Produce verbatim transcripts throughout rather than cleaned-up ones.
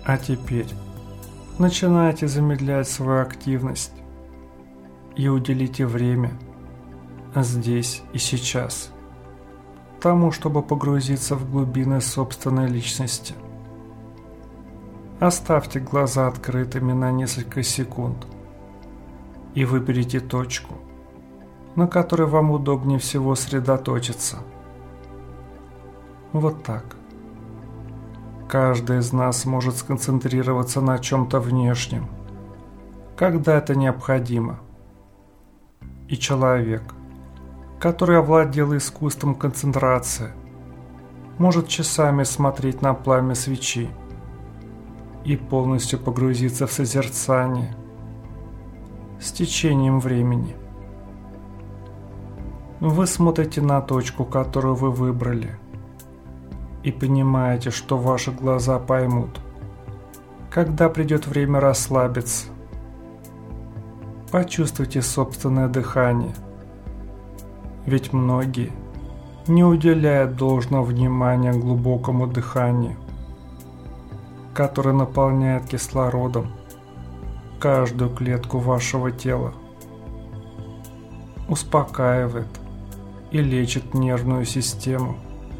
А теперь начинайте замедлять свою активность и уделите время здесь и сейчас тому, чтобы погрузиться в глубины собственной личности. Оставьте глаза открытыми на несколько секунд и выберите точку, на которой вам удобнее всего сосредоточиться. Вот так. Каждый из нас может сконцентрироваться на чем-то внешнем, когда это необходимо. И человек, который овладел искусством концентрации, может часами смотреть на пламя свечи и полностью погрузиться в созерцание с течением времени. Вы смотрите на точку, которую вы выбрали, и понимаете, что ваши глаза поймут, когда придет время расслабиться. Почувствуйте собственное дыхание, ведь многие не уделяют должного внимания глубокому дыханию, которое наполняет кислородом каждую клетку вашего тела, успокаивает и лечит нервную систему.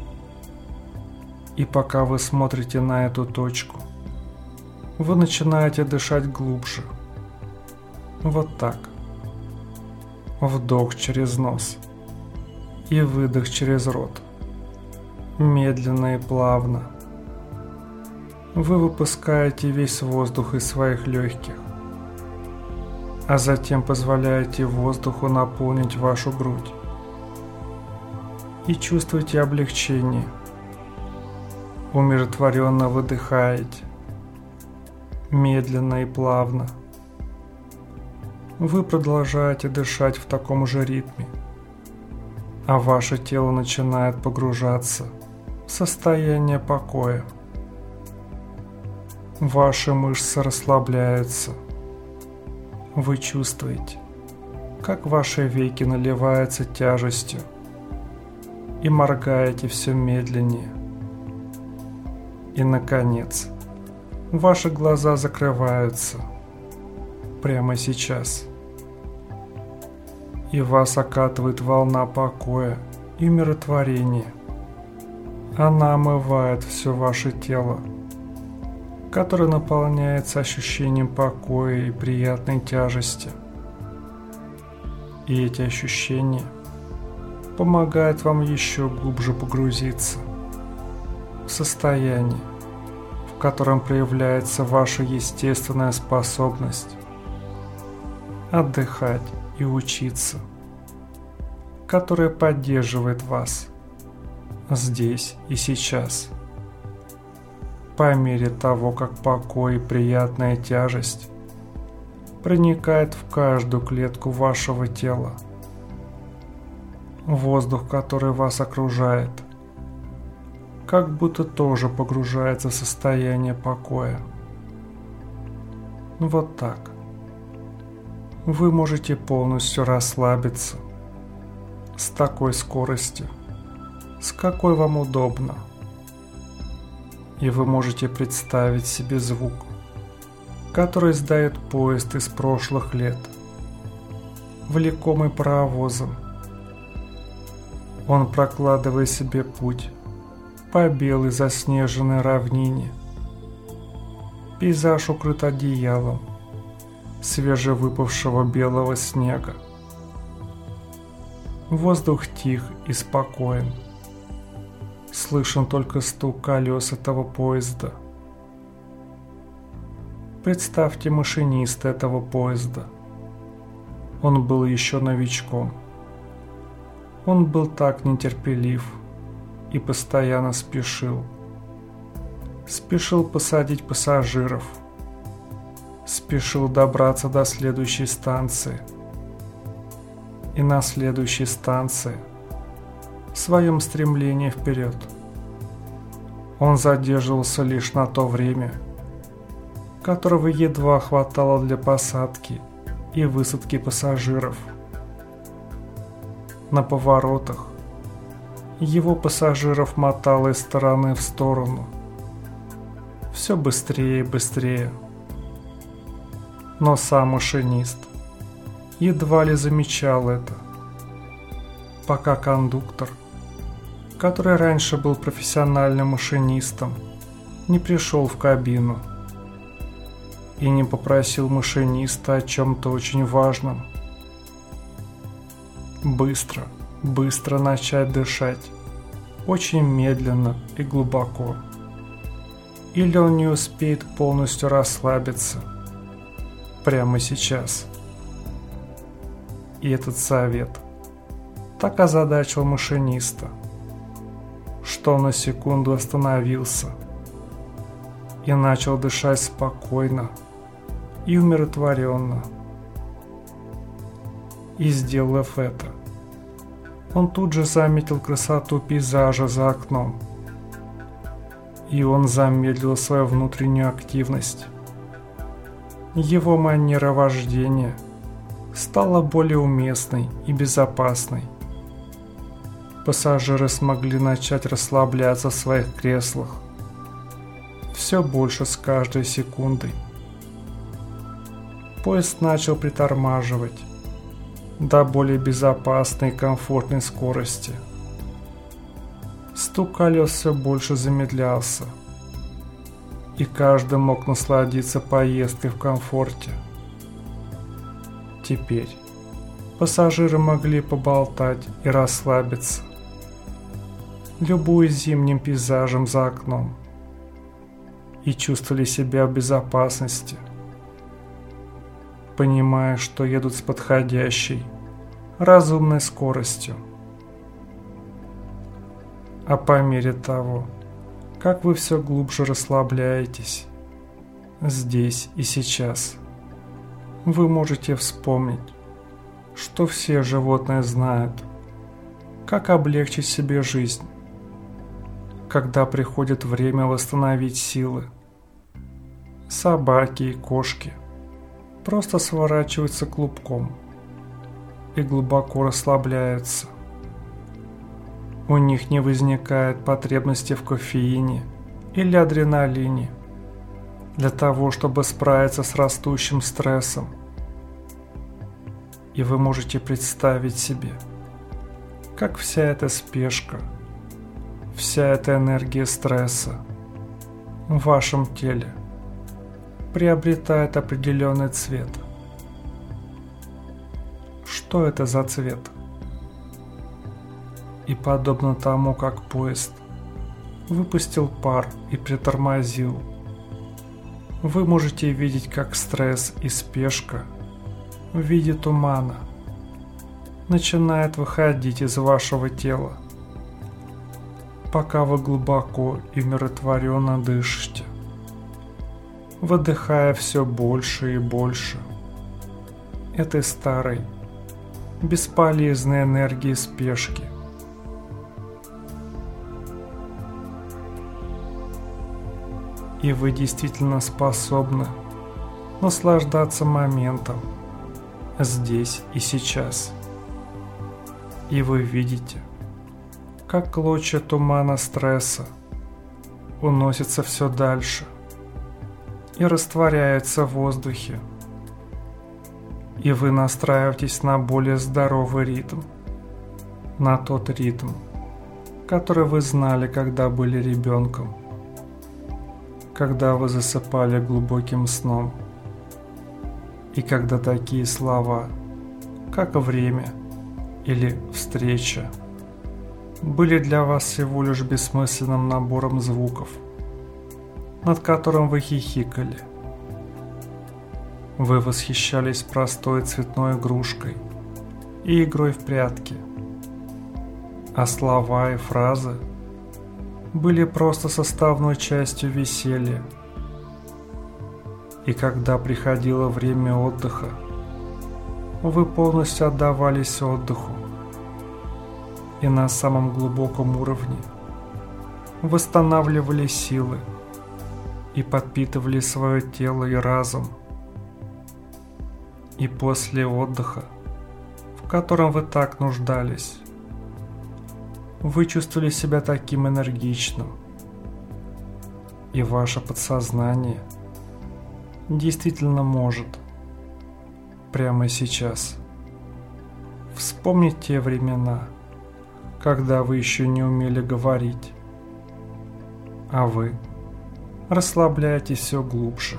И пока вы смотрите на эту точку, вы начинаете дышать глубже. Вот так. Вдох через нос и выдох через рот. Медленно и плавно. Вы выпускаете весь воздух из своих легких, а затем позволяете воздуху наполнить вашу грудь. И чувствуете облегчение. Умиротворенно выдыхаете, медленно и плавно. Вы продолжаете дышать в таком же ритме, а ваше тело начинает погружаться в состояние покоя. Ваши мышцы расслабляются. Вы чувствуете, как ваши веки наливаются тяжестью, и моргаете все медленнее. И, наконец, ваши глаза закрываются прямо сейчас. И вас окатывает волна покоя и умиротворения. Она омывает все ваше тело, которое наполняется ощущением покоя и приятной тяжести. И эти ощущения помогают вам еще глубже погрузиться в состояние, в котором проявляется ваша естественная способность отдыхать и учиться, которая поддерживает вас здесь и сейчас. По мере того, как покой и приятная тяжесть проникает в каждую клетку вашего тела, воздух, который вас окружает, как будто тоже погружается в состояние покоя. Вот так. Вы можете полностью расслабиться с такой скоростью, с какой вам удобно. И вы можете представить себе звук, который издает поезд из прошлых лет, влекомый паровозом. Он прокладывает себе путь по белой заснеженной равнине. Пейзаж укрыт одеялом свежевыпавшего белого снега. Воздух тих и спокоен. Слышен только стук колес этого поезда. Представьте машиниста этого поезда. Он был еще новичком. Он был так нетерпелив и постоянно спешил. Спешил посадить пассажиров. Спешил добраться до следующей станции. И на следующей станции, в своем стремлении вперед, он задерживался лишь на то время, которого едва хватало для посадки и высадки пассажиров. На поворотах его пассажиров мотало из стороны в сторону. все быстрее и быстрее. Но сам машинист едва ли замечал это, пока кондуктор, который раньше был профессиональным машинистом, не пришел в кабину и не попросил машиниста о чем-то очень важном. Быстро, быстро начать дышать, очень медленно и глубоко. Или он не успеет полностью расслабиться прямо сейчас. И этот совет так озадачил машиниста, что он на секунду остановился и начал дышать спокойно и умиротворенно. И сделав это, он тут же заметил красоту пейзажа за окном. И он замедлил свою внутреннюю активность. Его манера вождения стала более уместной и безопасной. Пассажиры смогли начать расслабляться в своих креслах все больше с каждой секундой. Поезд начал притормаживать до более безопасной и комфортной скорости. Стук колес все больше замедлялся, и каждый мог насладиться поездкой в комфорте. Теперь пассажиры могли поболтать и расслабиться, любуясь зимним пейзажем за окном, и чувствовали себя в безопасности, понимая, что едут с подходящей, разумной скоростью. А по мере того, как вы все глубже расслабляетесь, здесь и сейчас, вы можете вспомнить, что все животные знают, как облегчить себе жизнь, когда приходит время восстановить силы. Собаки и кошки просто сворачиваются клубком и глубоко расслабляются. У них не возникает потребности в кофеине или адреналине для того, чтобы справиться с растущим стрессом. И вы можете представить себе, как вся эта спешка, вся эта энергия стресса в вашем теле приобретает определенный цвет. Что это за цвет? И подобно тому, как поезд выпустил пар и притормозил, вы можете видеть, как стресс и спешка в виде тумана начинает выходить из вашего тела, пока вы глубоко и умиротворенно дышите, выдыхая все больше и больше этой старой, бесполезной энергии спешки. И вы действительно способны наслаждаться моментом здесь и сейчас. И вы видите, как клочья тумана стресса уносятся все дальше и растворяются в воздухе. И вы настраиваетесь на более здоровый ритм, на тот ритм, который вы знали, когда были ребенком, когда вы засыпали глубоким сном, и когда такие слова, как время или встреча, были для вас всего лишь бессмысленным набором звуков, над которым вы хихикали. Вы восхищались простой цветной игрушкой и игрой в прятки, а слова и фразы были просто составной частью веселья. И когда приходило время отдыха, вы полностью отдавались отдыху и на самом глубоком уровне восстанавливали силы и подпитывали свое тело и разум. И после отдыха, в котором вы так нуждались, вы чувствовали себя таким энергичным, и ваше подсознание действительно может прямо сейчас вспомнить те времена, когда вы еще не умели говорить, а вы расслабляетесь все глубже.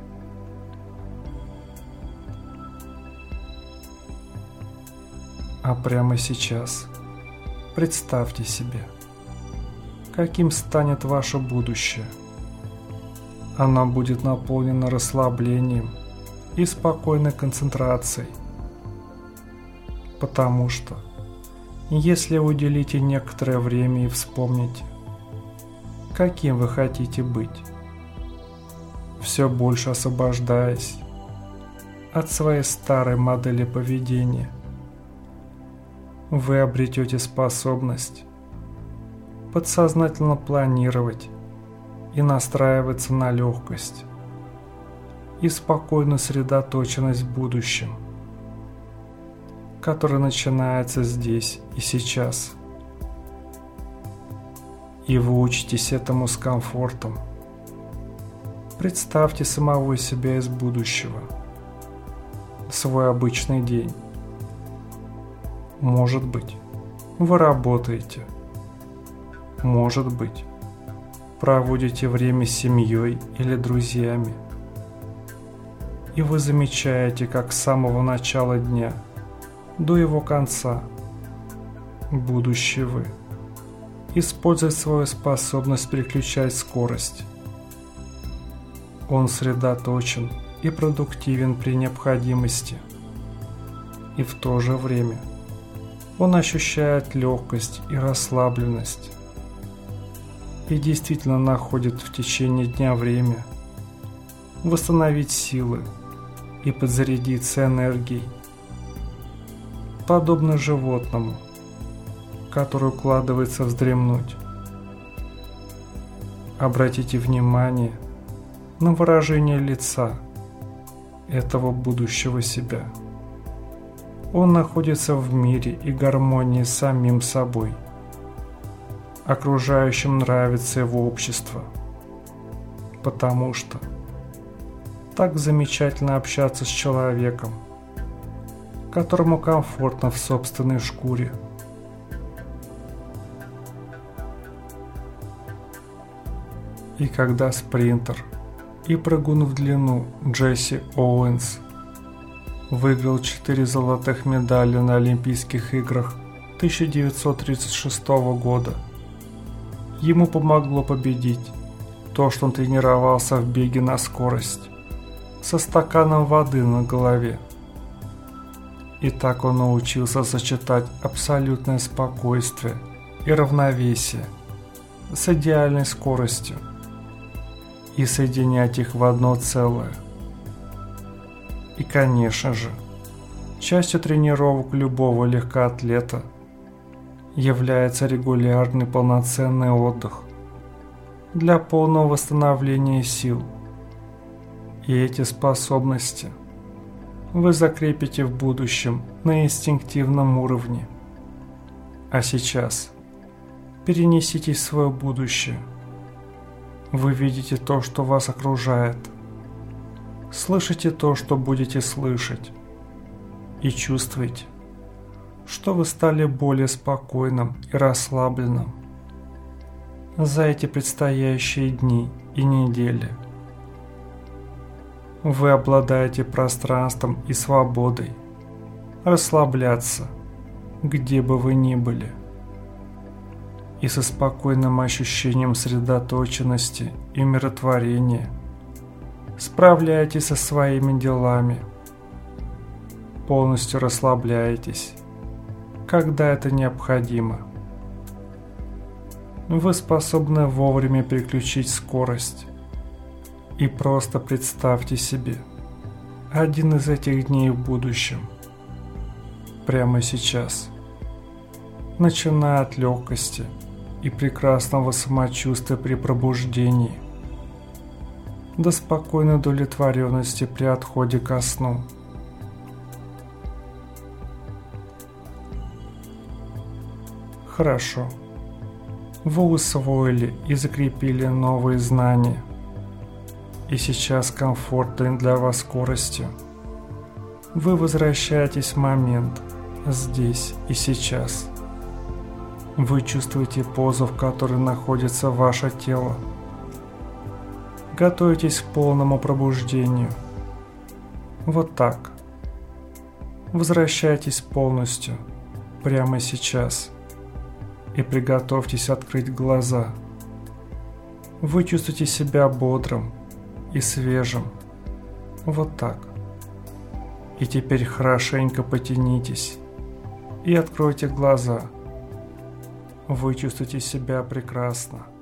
А прямо сейчас представьте себе, каким станет ваше будущее. Оно будет наполнено расслаблением и спокойной концентрацией, потому что если уделите некоторое время и вспомните, каким вы хотите быть, все больше освобождаясь от своей старой модели поведения, вы обретете способность подсознательно планировать и настраиваться на легкость и спокойную сосредоточенность в будущем, которая начинается здесь и сейчас. И вы учитесь этому с комфортом. Представьте самого себя из будущего, свой обычный день. Может быть, вы работаете. Может быть, проводите время с семьей или друзьями. И вы замечаете, как с самого начала дня до его конца будущий вы использует свою способность переключать скорость. Он сосредоточен и продуктивен при необходимости. И в то же время он ощущает легкость и расслабленность. И действительно находит в течение дня время восстановить силы и подзарядиться энергией, подобно животному, который укладывается вздремнуть. Обратите внимание на выражение лица этого будущего себя. Он находится в мире и гармонии с самим собой. Окружающим нравится его общество, потому что так замечательно общаться с человеком, которому комфортно в собственной шкуре. И когда спринтер и прыгун в длину Джесси Оуэнс выиграл четыре золотых медали на Олимпийских играх тысяча девятьсот тридцать шестого года, ему помогло победить то, что он тренировался в беге на скорость со стаканом воды на голове. И так он научился сочетать абсолютное спокойствие и равновесие с идеальной скоростью и соединять их в одно целое. И, конечно же, частью тренировок любого легкоатлета является регулярный полноценный отдых для полного восстановления сил. И эти способности вы закрепите в будущем на инстинктивном уровне. А сейчас перенеситесь в свое будущее. Вы видите то, что вас окружает, слышите то, что будете слышать, и чувствуете, что вы стали более спокойным и расслабленным за эти предстоящие дни и недели. Вы обладаете пространством и свободой расслабляться, где бы вы ни были, и со спокойным ощущением сосредоточенности и умиротворения справляетесь со своими делами, полностью расслабляетесь, когда это необходимо. Вы способны вовремя переключить скорость. И просто представьте себе один из этих дней в будущем, прямо сейчас, начиная от легкости и прекрасного самочувствия при пробуждении, до спокойной удовлетворенности при отходе ко сну. Хорошо. Вы усвоили и закрепили новые знания. И сейчас комфортной для вас скоростью вы возвращаетесь в момент, здесь и сейчас. Вы чувствуете позу, в которой находится ваше тело. Готовитесь к полному пробуждению. Вот так. Возвращайтесь полностью, прямо сейчас. И приготовьтесь открыть глаза. Вы чувствуете себя бодрым и свежим. Вот так. И теперь хорошенько потянитесь и откройте глаза. Вы чувствуете себя прекрасно.